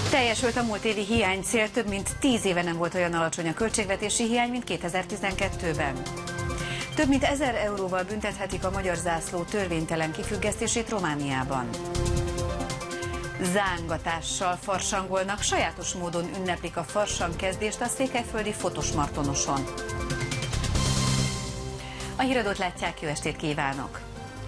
Teljesült a múlt évi hiánycél, több mint 10 éve nem volt olyan alacsony a költségvetési hiány, mint 2012-ben. Több mint 1000 euróval büntethetik a magyar zászló törvénytelen kifüggesztését Romániában. Zángatással farsangolnak, sajátos módon ünneplik a farsang kezdést a székelyföldi Fotosmartonoson. A híradót látják, jó estét kívánok!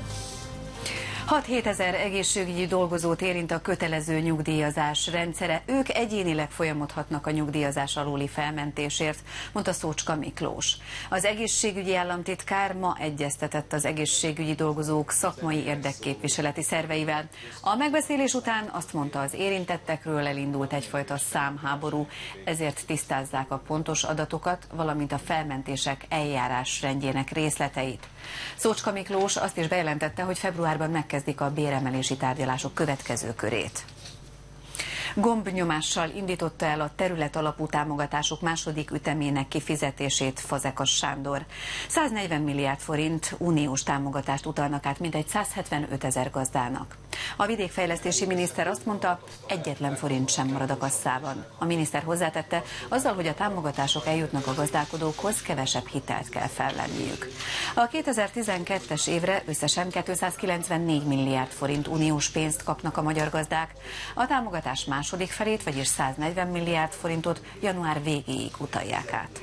6-7 ezer egészségügyi dolgozót érint a kötelező nyugdíjazás rendszere. Ők egyénileg folyamodhatnak a nyugdíjazás alóli felmentésért, mondta Szócska Miklós. Az egészségügyi államtitkár ma egyeztetett az egészségügyi dolgozók szakmai érdekképviseleti szerveivel. A megbeszélés után azt mondta, az érintettekről elindult egyfajta számháború, ezért tisztázzák a pontos adatokat, valamint a felmentések eljárásrendjének részleteit. Szócska Miklós azt is bejelentette, hogy februárban megkezdik a béremelési tárgyalások következő körét. Gombnyomással indította el a terület alapú támogatások második ütemének kifizetését Fazekas Sándor. 140 milliárd forint uniós támogatást utalnak át mintegy 175 ezer gazdának. A vidékfejlesztési miniszter azt mondta, egyetlen forint sem marad a kasszában. A miniszter hozzátette, azzal, hogy a támogatások eljutnak a gazdálkodókhoz, kevesebb hitelt kell felvenniük. A 2012-es évre összesen 294 milliárd forint uniós pénzt kapnak a magyar gazdák. A támogatás második felét, vagyis 140 milliárd forintot január végéig utalják át.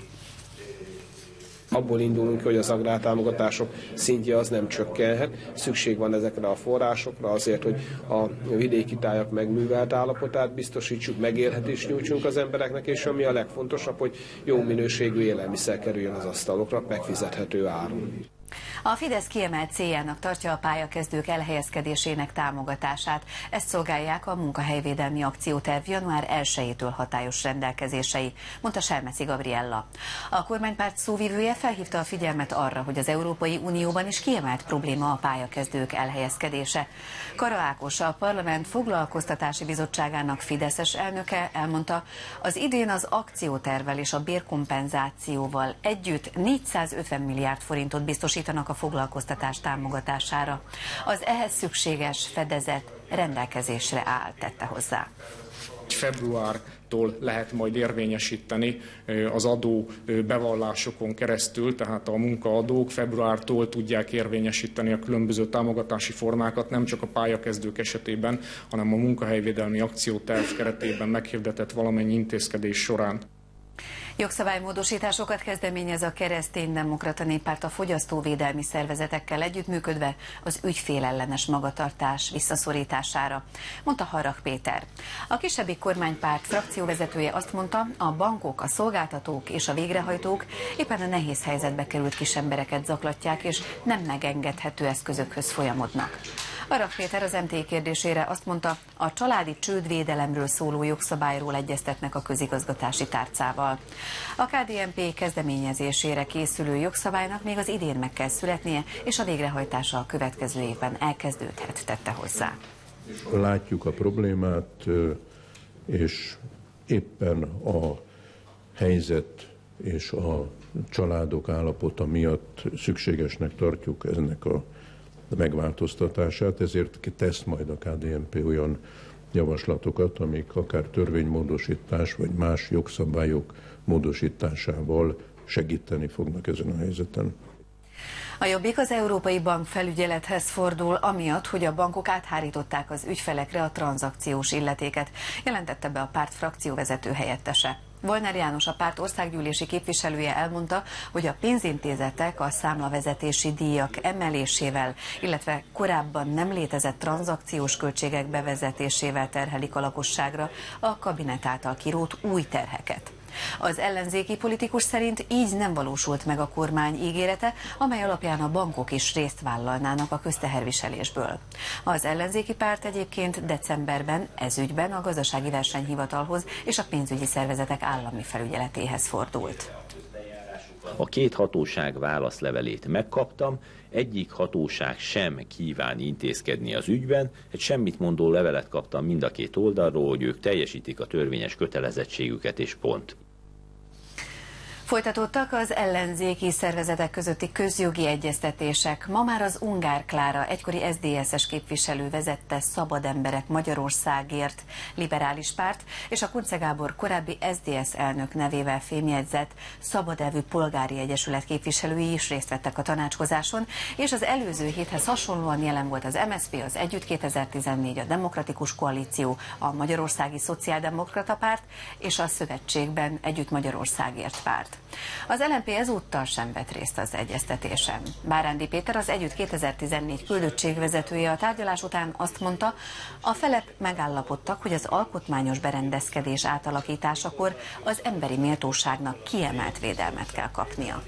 Abból indulunk, hogy az agrártámogatások szintje az nem csökkenhet. Szükség van ezekre a forrásokra azért, hogy a vidéki tájak megművelt állapotát biztosítsuk, megélhetést nyújtsunk az embereknek, és ami a legfontosabb, hogy jó minőségű élelmiszer kerüljön az asztalokra megfizethető áron. A Fidesz kiemelt céljának tartja a pályakezdők elhelyezkedésének támogatását. Ezt szolgálják a munkahelyvédelmi akcióterv január 1-től hatályos rendelkezései, mondta Selmeci Gabriella. A kormánypárt szóvivője felhívta a figyelmet arra, hogy az Európai Unióban is kiemelt probléma a pályakezdők elhelyezkedése. Kara Ákos, a Parlament Foglalkoztatási Bizottságának fideszes elnöke elmondta, az idén az akciótervvel és a bérkompenzációval együtt 450 milliárd forintot biztosítanak a foglalkoztatás támogatására. Az ehhez szükséges fedezet rendelkezésre áll, tette hozzá. Februártól lehet majd érvényesíteni az adó bevallásokon keresztül, tehát a munkaadók februártól tudják érvényesíteni a különböző támogatási formákat, nem csak a pályakezdők esetében, hanem a munkahelyvédelmi akcióterv keretében meghirdetett valamennyi intézkedés során. Jogszabálymódosításokat kezdeményez a Kereszténydemokrata Néppárt a fogyasztóvédelmi szervezetekkel együttműködve az ügyfélellenes magatartás visszaszorítására, mondta Harrach Péter. A kisebbik kormánypárt frakcióvezetője azt mondta, a bankok, a szolgáltatók és a végrehajtók éppen a nehéz helyzetbe került kis embereket zaklatják, és nem megengedhető eszközökhöz folyamodnak. Harrach Péter az MT kérdésére azt mondta, a családi csődvédelemről szóló jogszabályról egyeztetnek a közigazgatási tárcával. A KDNP kezdeményezésére készülő jogszabálynak még az idén meg kell születnie, és a végrehajtása a következő évben elkezdődhet, tette hozzá. Látjuk a problémát, és éppen a helyzet és a családok állapota miatt szükségesnek tartjuk ennek a megváltoztatását, ezért tesz majd a KDNP olyan javaslatokat, amik akár törvénymódosítás vagy más jogszabályok módosításával segíteni fognak ezen a helyzeten. A Jobbik az Európai Bankfelügyelethez fordul, amiatt, hogy a bankok áthárították az ügyfelekre a tranzakciós illetéket, jelentette be a párt frakcióvezető helyettese. Volner János, a párt országgyűlési képviselője elmondta, hogy a pénzintézetek a számlavezetési díjak emelésével, illetve korábban nem létezett tranzakciós költségek bevezetésével terhelik a lakosságra a kabinet által kirótt új terheket. Az ellenzéki politikus szerint így nem valósult meg a kormány ígérete, amely alapján a bankok is részt vállalnának a közteherviselésből. Az ellenzéki párt egyébként decemberben ezügyben a Gazdasági Versenyhivatalhoz és a pénzügyi szervezetek állami felügyeletéhez fordult. A két hatóság válaszlevelét megkaptam, egyik hatóság sem kíván intézkedni az ügyben, egy semmit mondó levelet kaptam mind a két oldalról, hogy ők teljesítik a törvényes kötelezettségüket és pont. Folytatódtak az ellenzéki szervezetek közötti közjogi egyeztetések. Ma már az Ungár Klára, egykori SZDSZ-es képviselő vezette Szabad Emberek Magyarországért liberális párt, és a Kunce Gábor korábbi SZDSZ elnök nevével fémjegyzett Szabad Elvű Polgári Egyesület képviselői is részt vettek a tanácskozáson, és az előző héthez hasonlóan jelen volt az MSZP, az Együtt 2014, a Demokratikus Koalíció, a Magyarországi Szociáldemokrata Párt és a Szövetségben Együtt Magyarországért párt. Az LMP ezúttal sem vett részt az egyeztetésen. Bárándi Péter, az Együtt 2014 küldöttségvezetője a tárgyalás után azt mondta, a felek megállapodtak, hogy az alkotmányos berendezkedés átalakításakor az emberi méltóságnak kiemelt védelmet kell kapnia.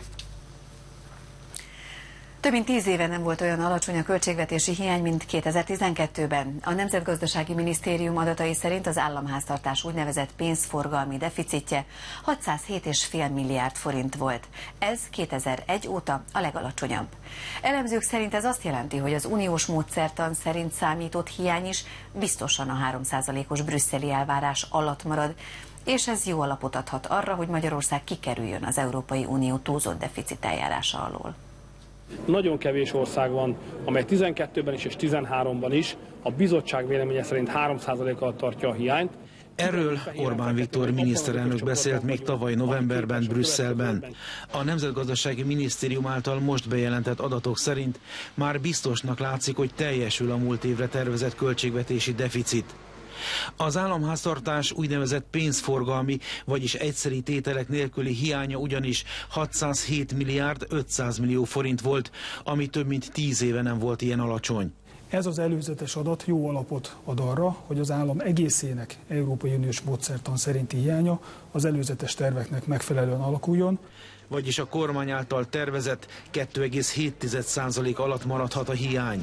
Több mint 10 éve nem volt olyan alacsony a költségvetési hiány, mint 2012-ben. A Nemzetgazdasági Minisztérium adatai szerint az államháztartás úgynevezett pénzforgalmi deficitje 607,5 milliárd forint volt. Ez 2001 óta a legalacsonyabb. Elemzők szerint ez azt jelenti, hogy az uniós módszertan szerint számított hiány is biztosan a 3%-os brüsszeli elvárás alatt marad, és ez jó alapot adhat arra, hogy Magyarország kikerüljön az Európai Unió túlzott deficit eljárása alól. Nagyon kevés ország van, amely 12-ben is és 13-ban is a bizottság véleménye szerint 3% alatt tartja a hiányt. Erről Orbán Viktor miniszterelnök beszélt még tavaly novemberben Brüsszelben. A Nemzetgazdasági Minisztérium által most bejelentett adatok szerint már biztosnak látszik, hogy teljesül a múlt évre tervezett költségvetési deficit. Az államháztartás úgynevezett pénzforgalmi, vagyis egyszeri tételek nélküli hiánya ugyanis 607 milliárd 500 millió forint volt, ami több mint 10 éve nem volt ilyen alacsony. Ez az előzetes adat jó alapot ad arra, hogy az állam egészének Európai Uniós módszertan szerinti hiánya az előzetes terveknek megfelelően alakuljon. Vagyis a kormány által tervezett 2,7% alatt maradhat a hiány.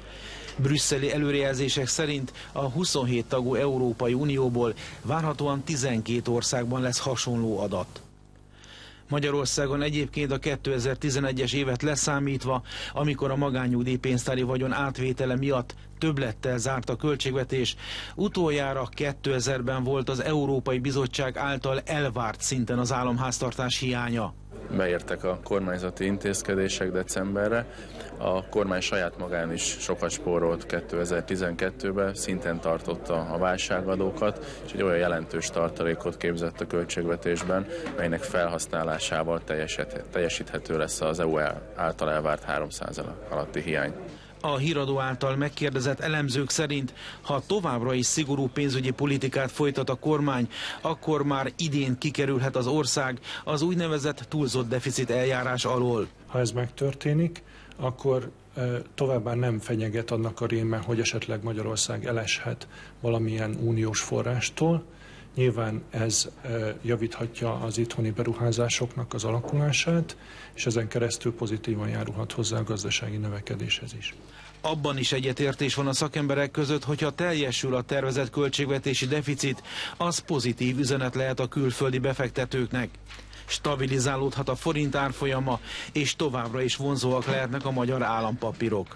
Brüsszeli előrejelzések szerint a 27 tagú Európai Unióból várhatóan 12 országban lesz hasonló adat. Magyarországon egyébként a 2011-es évet leszámítva, amikor a magánnyugdíjpénztári vagyon átvétele miatt többlettel zárt a költségvetés, utoljára 2000-ben volt az Európai Bizottság által elvárt szinten az államháztartás hiánya. Beértek a kormányzati intézkedések decemberre, a kormány saját magán is sokat spórolt 2012-ben, szinten tartotta a válságadókat, és egy olyan jelentős tartalékot képzett a költségvetésben, melynek felhasználásával teljesíthető lesz az EU által elvárt 3% alatti hiány. A híradó által megkérdezett elemzők szerint, ha továbbra is szigorú pénzügyi politikát folytat a kormány, akkor már idén kikerülhet az ország az úgynevezett túlzott deficit eljárás alól. Ha ez megtörténik, akkor továbbá nem fenyeget annak a réme, hogy esetleg Magyarország eleshet valamilyen uniós forrástól. Nyilván ez javíthatja az itthoni beruházásoknak az alakulását, és ezen keresztül pozitívan járulhat hozzá a gazdasági növekedéshez is. Abban is egyetértés van a szakemberek között, hogyha teljesül a tervezett költségvetési deficit, az pozitív üzenet lehet a külföldi befektetőknek. Stabilizálódhat a forint árfolyama, és továbbra is vonzóak lehetnek a magyar állampapírok.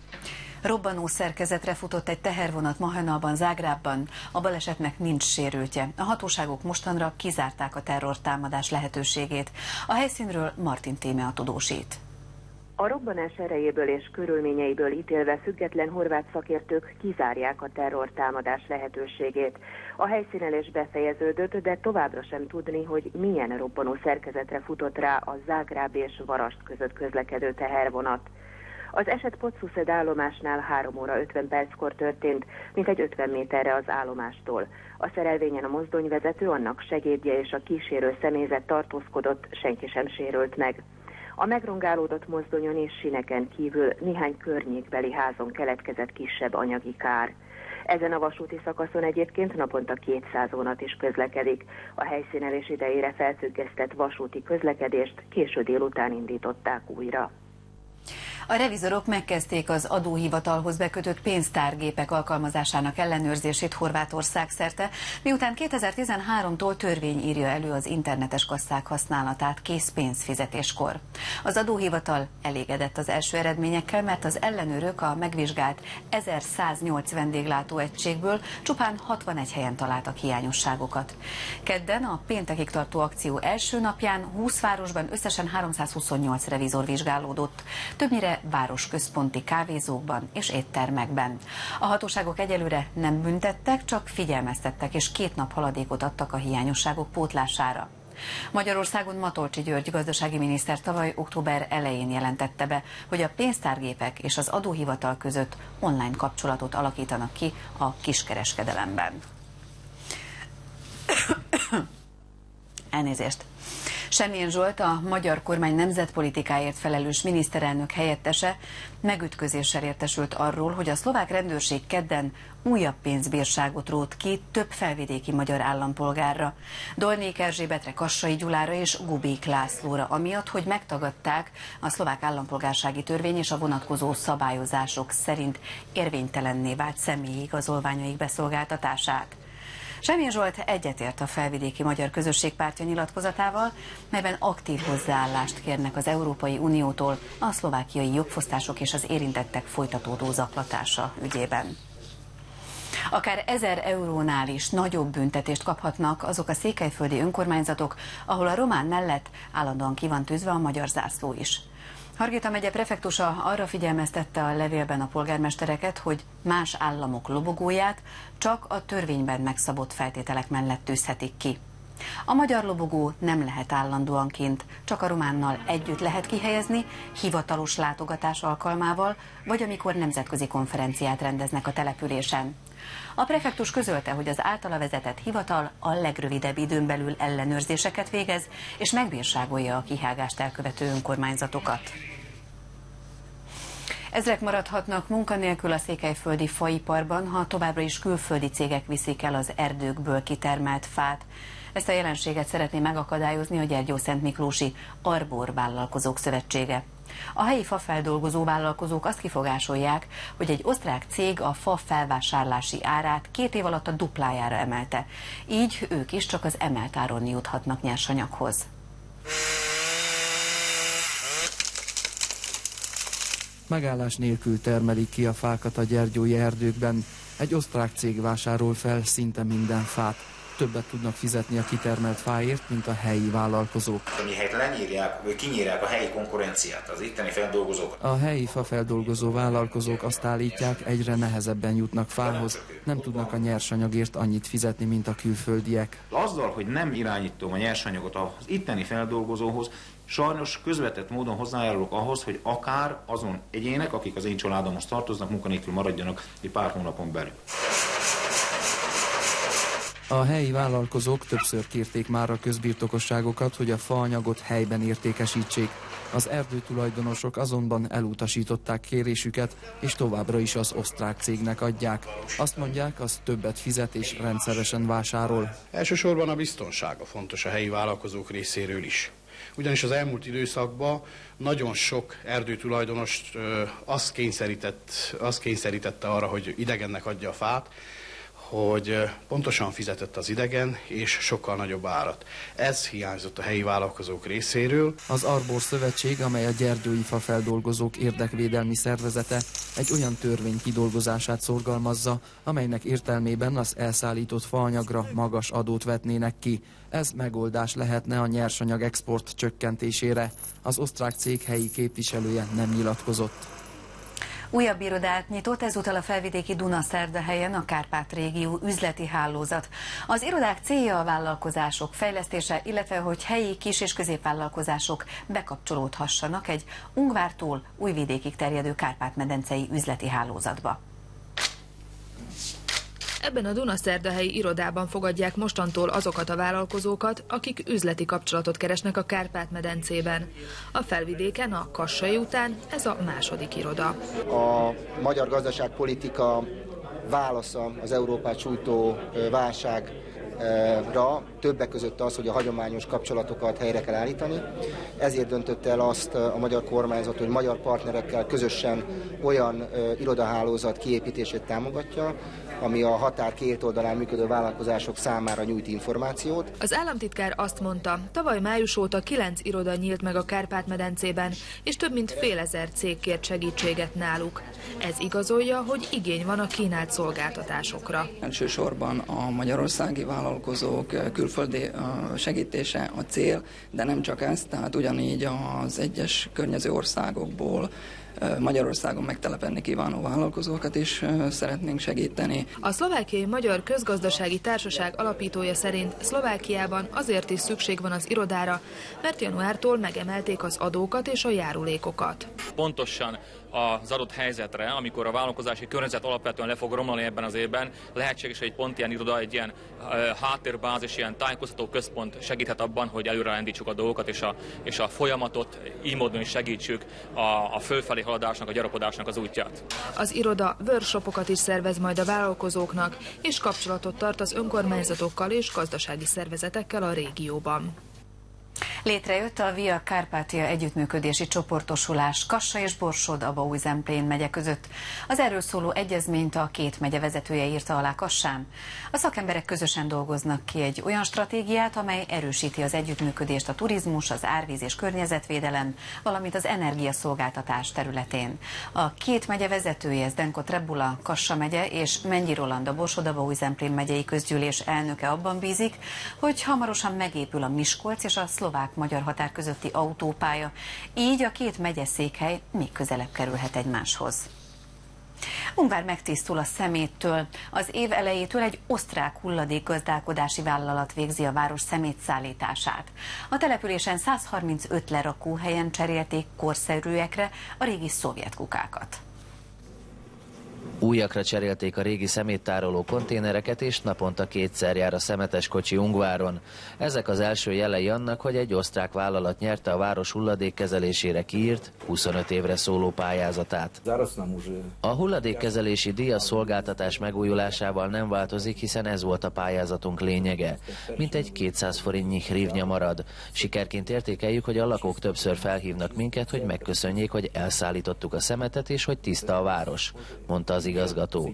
Robbanó szerkezetre futott egy tehervonat ma hajnalban Zágrábban. A balesetnek nincs sérültje. A hatóságok mostanra kizárták a terrortámadás lehetőségét. A helyszínről Martin Téme tudósít. A robbanás erejéből és körülményeiből ítélve független horvát szakértők kizárják a terrortámadás lehetőségét. A helyszínelés befejeződött, de továbbra sem tudni, hogy milyen robbanó szerkezetre futott rá a Zágráb és Varasd között közlekedő tehervonat. Az eset Podsuszed állomásnál 3 óra 50 perckor történt, mintegy 50 méterre az állomástól. A szerelvényen a mozdonyvezető, annak segédje és a kísérő személyzet tartózkodott, senki sem sérült meg. A megrongálódott mozdonyon és sineken kívül néhány környékbeli házon keletkezett kisebb anyagi kár. Ezen a vasúti szakaszon egyébként naponta 200 vonat is közlekedik. A helyszínelés idejére felfüggesztett vasúti közlekedést késő délután indították újra. A revizorok megkezdték az adóhivatalhoz bekötött pénztárgépek alkalmazásának ellenőrzését Horvátország szerte, miután 2013-tól törvény írja elő az internetes kasszák használatát készpénzfizetéskor. Az adóhivatal elégedett az első eredményekkel, mert az ellenőrök a megvizsgált 1108 vendéglátóegységből csupán 61 helyen találtak hiányosságokat. Kedden a péntekig tartó akció első napján 20 városban összesen 328 revizor vizsgálódott, többnyire városközponti kávézókban és éttermekben. A hatóságok egyelőre nem büntettek, csak figyelmeztettek és 2 nap haladékot adtak a hiányosságok pótlására. Magyarországon Matolcsy György gazdasági miniszter tavaly október elején jelentette be, hogy a pénztárgépek és az adóhivatal között online kapcsolatot alakítanak ki a kiskereskedelemben. Elnézést! Semjén Zsolt, a magyar kormány nemzetpolitikáért felelős miniszterelnök helyettese megütközéssel értesült arról, hogy a szlovák rendőrség kedden újabb pénzbírságot rótt ki több felvidéki magyar állampolgárra. Dolnék Erzsébetre, Kassai Gyulára és Gubék Lászlóra, amiatt, hogy megtagadták a szlovák állampolgársági törvény és a vonatkozó szabályozások szerint érvénytelenné vált személyi igazolványaik beszolgáltatását. Semjén Zsolt egyetért a felvidéki magyar közösség pártja nyilatkozatával, melyben aktív hozzáállást kérnek az Európai Uniótól a szlovákiai jogfosztások és az érintettek folytatódó zaklatása ügyében. Akár 1000 eurónál is nagyobb büntetést kaphatnak azok a székelyföldi önkormányzatok, ahol a román mellett állandóan ki van tűzve a magyar zászló is. Hargita megye prefektusa arra figyelmeztette a levélben a polgármestereket, hogy más államok lobogóját csak a törvényben megszabott feltételek mellett tűzhetik ki. A magyar lobogó nem lehet állandóan kint, csak a románnal együtt lehet kihelyezni, hivatalos látogatás alkalmával, vagy amikor nemzetközi konferenciát rendeznek a településen. A prefektus közölte, hogy az általa vezetett hivatal a legrövidebb időn belül ellenőrzéseket végez, és megbírságolja a kihágást elkövető önkormányzatokat. Ezrek maradhatnak munkanélkül a székelyföldi faiparban, ha továbbra is külföldi cégek viszik el az erdőkből kitermelt fát. Ezt a jelenséget szeretné megakadályozni a Gyergyószentmiklósi Arbor Vállalkozók Szövetsége. A helyi fafeldolgozó vállalkozók azt kifogásolják, hogy egy osztrák cég a fa felvásárlási árát 2 év alatt a duplájára emelte. Így ők is csak az emelt áron juthatnak nyersanyaghoz. Megállás nélkül termelik ki a fákat a gyergyói erdőkben. Egy osztrák cég vásárol fel szinte minden fát. Többet tudnak fizetni a kitermelt fáért, mint a helyi vállalkozók. Mihelyt lenyírják, vagy kinyírják a helyi konkurenciát, az itteni feldolgozók. A helyi fafeldolgozó vállalkozók azt állítják, egyre nehezebben jutnak fához, nem tudnak a nyersanyagért annyit fizetni, mint a külföldiek. Azzal, hogy nem irányítom a nyersanyagot az itteni feldolgozóhoz, sajnos közvetett módon hozzájárulok ahhoz, hogy akár azon egyének, akik az én családomhoz tartoznak, munkanélkül maradjanak egy pár hónapon belül. A helyi vállalkozók többször kérték már a közbirtokosságokat, hogy a faanyagot helyben értékesítsék. Az erdőtulajdonosok azonban elutasították kérésüket, és továbbra is az osztrák cégnek adják. Azt mondják, az többet fizet és rendszeresen vásárol. Elsősorban a biztonsága fontos a helyi vállalkozók részéről is. Ugyanis az elmúlt időszakban nagyon sok erdőtulajdonost azt kényszerítette arra, hogy idegennek adja a fát, hogy pontosan fizetett az idegen, és sokkal nagyobb árat. Ez hiányzott a helyi vállalkozók részéről. Az Arbor Szövetség, amely a gyergyói fafeldolgozók érdekvédelmi szervezete, egy olyan törvény kidolgozását szorgalmazza, amelynek értelmében az elszállított faanyagra magas adót vetnének ki. Ez megoldás lehetne a nyersanyag export csökkentésére. Az osztrák cég helyi képviselője nem nyilatkozott. Újabb irodát nyitott ezúttal a felvidéki Dunaszerdahelyen a Kárpát-régió üzleti hálózat. Az irodák célja a vállalkozások fejlesztése, illetve hogy helyi kis- és középvállalkozások bekapcsolódhassanak egy Ungvártól Újvidékig terjedő kárpát-medencei üzleti hálózatba. Ebben a Dunaszerdahelyi irodában fogadják mostantól azokat a vállalkozókat, akik üzleti kapcsolatot keresnek a Kárpát-medencében. A felvidéken, a Kassai után ez a második iroda. A magyar gazdaságpolitika válasza az Európát sújtó válság többek között az, hogy a hagyományos kapcsolatokat helyre kell állítani. Ezért döntött el azt a magyar kormányzat, hogy magyar partnerekkel közösen olyan irodahálózat kiépítését támogatja, ami a határ két oldalán működő vállalkozások számára nyújt információt. Az államtitkár azt mondta, tavaly május óta 9 iroda nyílt meg a Kárpát-medencében, és több mint fél ezer cég kért segítséget náluk. Ez igazolja, hogy igény van a kínált szolgáltatásokra. Elsősorban a magyarországi vállalkozók külföldi segítése a cél, de nem csak ez, tehát ugyanígy az egyes környező országokból Magyarországon megtelepedni kívánó vállalkozókat is szeretnénk segíteni. A Szlovákiai Magyar Közgazdasági Társaság alapítója szerint Szlovákiában azért is szükség van az irodára, mert januártól megemelték az adókat és a járulékokat. Pontosan az adott helyzetre, amikor a vállalkozási környezet alapvetően le fog romlani ebben az évben, lehetséges, hogy egy pont ilyen iroda, egy ilyen háttérbázis, ilyen tájékoztató központ segíthet abban, hogy előrelendítsuk a dolgokat, és a folyamatot így módon is segítsük a fölfelé haladásnak, a gyarapodásnak az útját. Az iroda workshopokat is szervez majd a vállalkozóknak, és kapcsolatot tart az önkormányzatokkal és gazdasági szervezetekkel a régióban. Létrejött a Via Carpatia együttműködési csoportosulás Kassa és Borsod-Abaúj-Zemplén megye között. Az erről szóló egyezményt a két megye vezetője írta alá Kassán. A szakemberek közösen dolgoznak ki egy olyan stratégiát, amely erősíti az együttműködést a turizmus, az árvíz és környezetvédelem, valamint az energiaszolgáltatás területén. A két megye vezetője, Zdenko Trebula, Kassa megye és Mennyi Roland, a Borsod-Abaúj-Zemplén megyei közgyűlés elnöke abban bízik, hogy hamarosan megépül a Miskolc és a szlovák-magyar határ közötti autópálya, így a két megyeszékhely még közelebb kerülhet egymáshoz. Ungvár megtisztul a szeméttől. Az év elejétől egy osztrák hulladékgazdálkodási vállalat végzi a város szemétszállítását. A településen 135 lerakóhelyen cserélték korszerűekre a régi szovjet kukákat. Újakra cserélték a régi szeméttároló konténereket, és naponta kétszer jár a szemetes kocsi Ungváron. Ezek az első jelei annak, hogy egy osztrák vállalat nyerte a város hulladékkezelésére kiírt 25 évre szóló pályázatát. A hulladékkezelési díj a szolgáltatás megújulásával nem változik, hiszen ez volt a pályázatunk lényege. Mintegy 200 forintnyi hrivnya marad. Sikerként értékeljük, hogy a lakók többször felhívnak minket, hogy megköszönjék, hogy elszállítottuk a szemetet, és hogy tiszta a város, mondta az igazgató.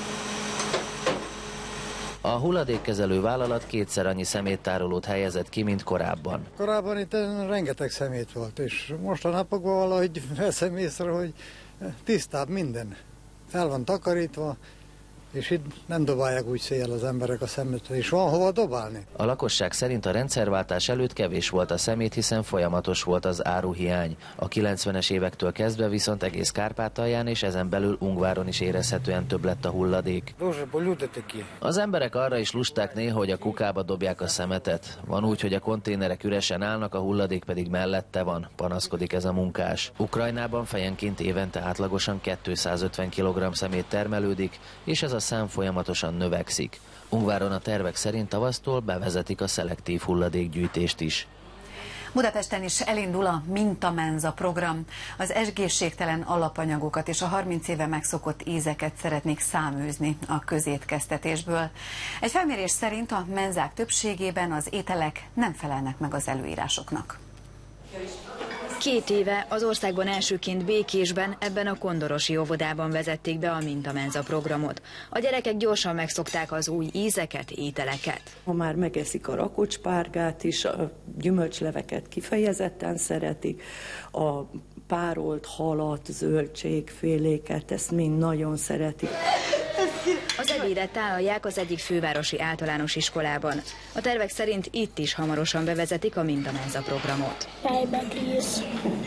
A hulladékkezelő vállalat kétszer annyi szeméttárolót helyezett ki, mint korábban. Korábban itt rengeteg szemét volt, és most a napokban valahogy veszem észre, hogy tisztább minden. Fel van takarítva, és itt nem dobálják úgy széjjel az emberek a szemét, és van hova dobálni. A lakosság szerint a rendszerváltás előtt kevés volt a szemét, hiszen folyamatos volt az áruhiány. A 90-es évektől kezdve viszont egész Kárpátalján és ezen belül Ungváron is érezhetően több lett a hulladék. Az emberek arra is lusták néha, hogy a kukába dobják a szemetet. Van úgy, hogy a konténerek üresen állnak, a hulladék pedig mellette van, panaszkodik ez a munkás. Ukrajnában fejenként évente átlagosan 250 kg szemét termelődik, és ez a szám folyamatosan növekszik. Ungváron a tervek szerint tavasztól bevezetik a szelektív hulladékgyűjtést is. Budapesten is elindul a Mintamenza program. Az egészségtelen alapanyagokat és a 30 éve megszokott ízeket szeretnék száműzni a közétkeztetésből. Egy felmérés szerint a menzák többségében az ételek nem felelnek meg az előírásoknak. 2 éve az országban elsőként Békésben, ebben a kondorosi óvodában vezették be a Mintamenza programot. A gyerekek gyorsan megszokták az új ízeket, ételeket. Ha már megeszik a rakocspárgát is, a gyümölcsleveket kifejezetten szeretik, a párolt halat, zöldségféléket, ezt mind nagyon szeretik. Az ebédet tálalják az egyik fővárosi általános iskolában. A tervek szerint itt is hamarosan bevezetik a Mintamenza programot. Tejbegríz,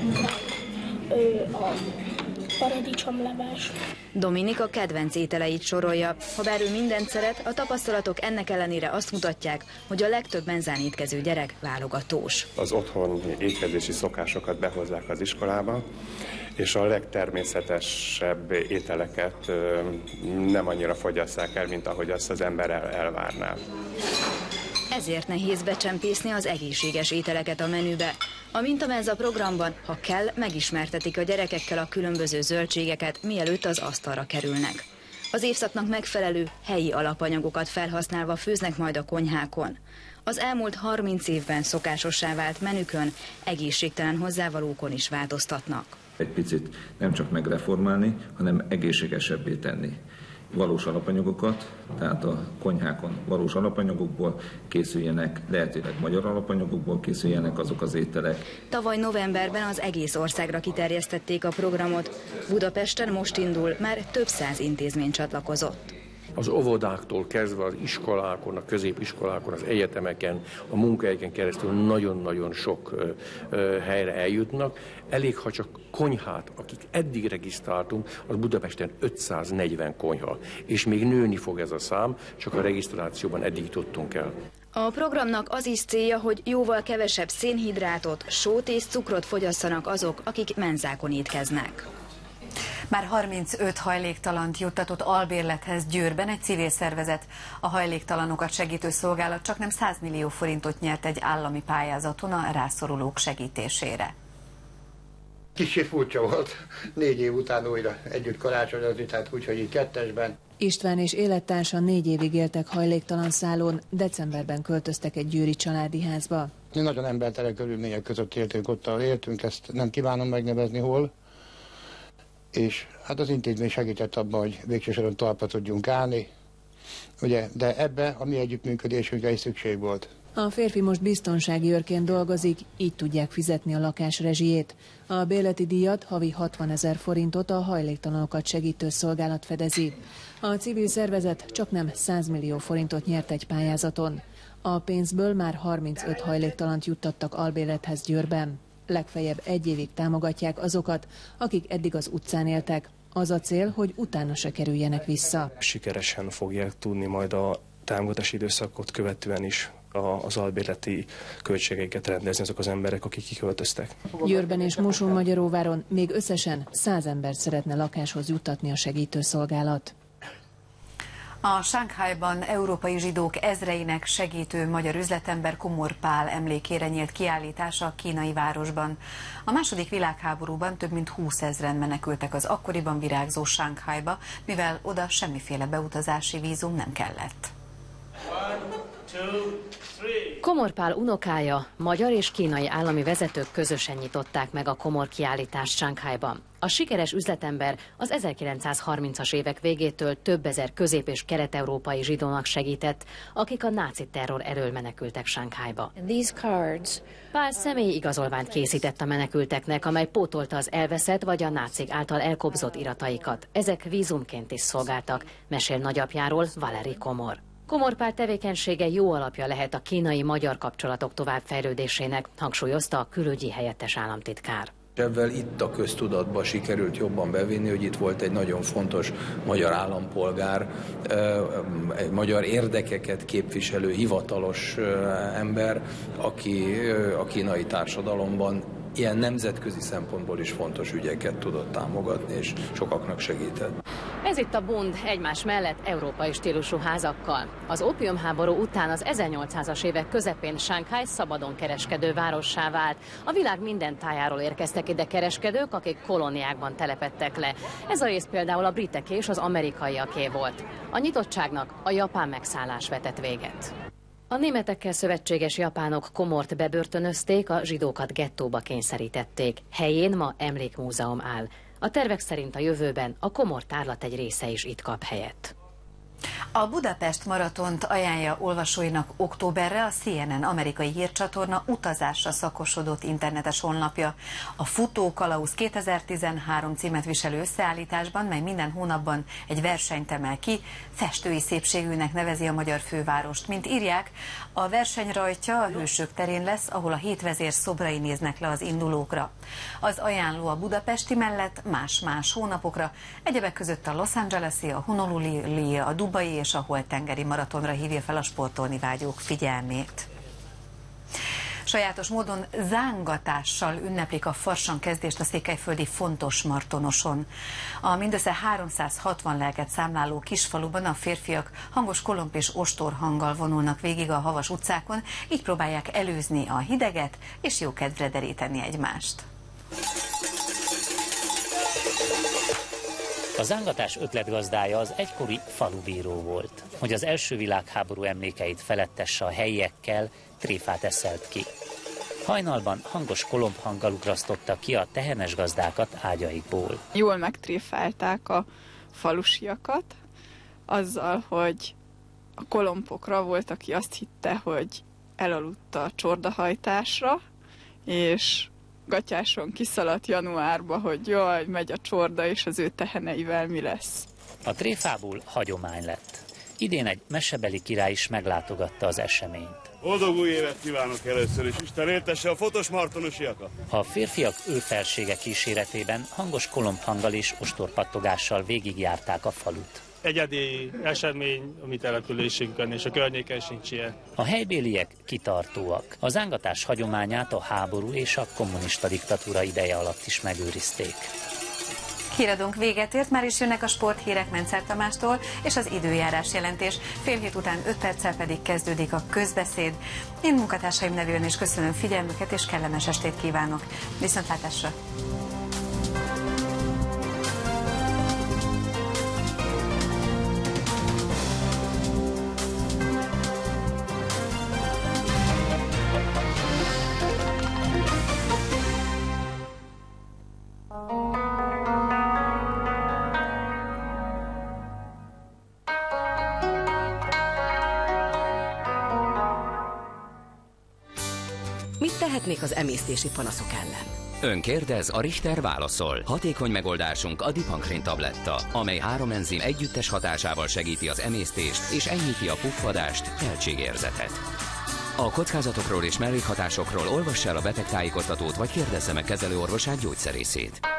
a paradicsomleves. Dominika kedvenc ételeit sorolja. Habár ő mindent szeret, a tapasztalatok ennek ellenére azt mutatják, hogy a legtöbb menzán étkező gyerek válogatós. Az otthoni étkezési szokásokat behozzák az iskolába, és a legtermészetesebb ételeket nem annyira fogyasszák el, mint ahogy azt az ember elvárná. Ezért nehéz becsempészni az egészséges ételeket a menübe. A Mintamenza programban, ha kell, megismertetik a gyerekekkel a különböző zöldségeket, mielőtt az asztalra kerülnek. Az évszaknak megfelelő helyi alapanyagokat felhasználva főznek majd a konyhákon. Az elmúlt 30 évben szokásossá vált menükön egészségtelen hozzávalókon is változtatnak. Egy picit nem csak megreformálni, hanem egészségesebbé tenni. Valós alapanyagokat, tehát a konyhákon valós alapanyagokból készüljenek, lehetőleg magyar alapanyagokból készüljenek azok az ételek. Tavaly novemberben az egész országra kiterjesztették a programot. Budapesten most indul, már több száz intézmény csatlakozott. Az óvodáktól kezdve az iskolákon, a középiskolákon, az egyetemeken, a munkahelyeken keresztül nagyon-nagyon sok helyre eljutnak. Elég, ha csak konyhát, akik eddig regisztráltunk, az Budapesten 540 konyha. És még nőni fog ez a szám, csak a regisztrációban eddig jutottunk el. A programnak az is célja, hogy jóval kevesebb szénhidrátot, sót és cukrot fogyasszanak azok, akik menzákon étkeznek. Már 35 hajléktalant juttatott albérlethez Győrben egy civil szervezet. A hajléktalanokat segítő szolgálat csaknem 100 millió forintot nyert egy állami pályázaton a rászorulók segítésére. Kicsit furcsa volt 4 év után újra együtt karácsonyozni, tehát úgyhogy így kettesben. István és élettársa 4 évig éltek hajléktalan szállón, decemberben költöztek egy győri családi házba. Nagyon embertelen körülmények között éltünk, ott éltünk, ezt nem kívánom megnevezni hol. És hát az intézmény segített abban, hogy végső soron talpra tudjunk állni, ugye, de ebbe a mi együttműködésünkre is szükség volt. A férfi most biztonsági őrként dolgozik, így tudják fizetni a lakás rezsijét. A bérleti díjat, havi 60 000 forintot a hajléktalanokat segítő szolgálat fedezi. A civil szervezet csaknem 100 millió forintot nyert egy pályázaton. A pénzből már 35 hajléktalant juttattak albérlethez Győrben. Legfeljebb 1 évig támogatják azokat, akik eddig az utcán éltek. Az a cél, hogy utána se kerüljenek vissza. Sikeresen fogják tudni majd a támogatási időszakot követően is az albérleti költségeiket rendezni azok az emberek, akik kiköltöztek. Győrben és Mosonmagyaróváron még összesen 100 embert szeretne lakáshoz juttatni a segítőszolgálat. A Shanghaiban európai zsidók ezreinek segítő magyar üzletember Komor Pál emlékére nyílt kiállítás a kínai városban. A második világháborúban több mint 20 000-en menekültek az akkoriban virágzó Shanghaiba, mivel oda semmiféle beutazási vízum nem kellett. Komor Pál unokája, magyar és kínai állami vezetők közösen nyitották meg a Komor kiállítást Shanghaiban. A sikeres üzletember az 1930-as évek végétől több ezer közép- és kelet-európai zsidónak segített, akik a náci terror elől menekültek Shanghaiba. Pál személyi igazolványt készített a menekülteknek, amely pótolta az elveszett vagy a nácik által elkobzott irataikat. Ezek vízumként is szolgáltak, mesél nagyapjáról Valeri Komor. Komor Pál tevékenysége jó alapja lehet a kínai-magyar kapcsolatok továbbfejlődésének, hangsúlyozta a külügyi helyettes államtitkár. Ebben itt a köztudatba sikerült jobban bevinni, hogy itt volt egy nagyon fontos magyar állampolgár, egy magyar érdekeket képviselő hivatalos ember, aki a kínai társadalomban ilyen nemzetközi szempontból is fontos ügyeket tudott támogatni, és sokaknak segített. Ez itt a Bund egymás mellett európai stílusú házakkal. Az ópiumháború után az 1800-as évek közepén Shanghai szabadon kereskedő várossá vált. A világ minden tájáról érkeztek ide kereskedők, akik kolóniákban telepedtek le. Ez a rész például a briteké és az amerikaiaké volt. A nyitottságnak a japán megszállás vetett véget. A németekkel szövetséges japánok Komort bebörtönözték, a zsidókat gettóba kényszerítették. Helyén ma emlékmúzeum áll. A tervek szerint a jövőben a Komor tárlat egy része is itt kap helyet. A Budapest maratont ajánlja olvasóinak októberre a CNN amerikai hírcsatorna utazásra szakosodott internetes honlapja. A Futó Kalauz 2013 címet viselő összeállításban, mely minden hónapban egy versenyt emel ki, festői szépségűnek nevezi a magyar fővárost. Mint írják, a verseny rajtja a Hősök terén lesz, ahol a hétvezér szobrai néznek le az indulókra. Az ajánló a budapesti mellett más-más hónapokra, egyebek között a Los Angeles-i, a Honolulu-i, a Dubai és a Holt-tengeri maratonra hívja fel a sportolni vágyók figyelmét. Sajátos módon zángatással ünneplik a farsang kezdést a székelyföldi Fontosmartonoson. A mindössze 360 lelket számláló kisfaluban a férfiak hangos kolomb és ostorhanggal vonulnak végig a havas utcákon, így próbálják előzni a hideget és jó kedvre deríteni egymást. A zángatás ötletgazdája az egykori falubíró volt, hogy az első világháború emlékeit felettesse a helyiekkel, tréfát eszelt ki. Hajnalban hangos kolombhanggal ugrasztotta ki a tehenes gazdákat ágyaikból. Jól megtréfálták a falusiakat, azzal, hogy a kolompokra volt, aki azt hitte, hogy elaludt a csordahajtásra, és gatyáson kiszaladt januárba, hogy jaj, megy a csorda, és az ő teheneivel mi lesz. A tréfából hagyomány lett. Idén egy mesebeli király is meglátogatta az eseményt. Boldog új évet kívánok először is, Isten éltesse a fotos martonusiakat! A férfiak ő felsége kíséretében hangos kolombhanggal és ostorpattogással végigjárták a falut. Egyedi esemény a mi településünkön, és a környéken sincs ilyen. A helybéliek kitartóak. A zángatás hagyományát a háború és a kommunista diktatúra ideje alatt is megőrizték. Híradónk véget ért, már is jönnek a sporthírek Mencer Tamástól, és az időjárás jelentés. 6:30 után 5 perccel pedig kezdődik a közbeszéd. Én munkatársaim nevében is köszönöm figyelmüket, és kellemes estét kívánok. Viszontlátásra! Mit tehetnék az emésztési panaszok ellen? Ön kérdez, a Richter válaszol. Hatékony megoldásunk a Dipankrin tabletta, amely 3 enzim együttes hatásával segíti az emésztést és enyhíti a puffadást, teltségérzetet. A kockázatokról és mellékhatásokról olvassa el a betegtájékoztatót, vagy kérdezze meg kezelőorvosát, gyógyszerészét.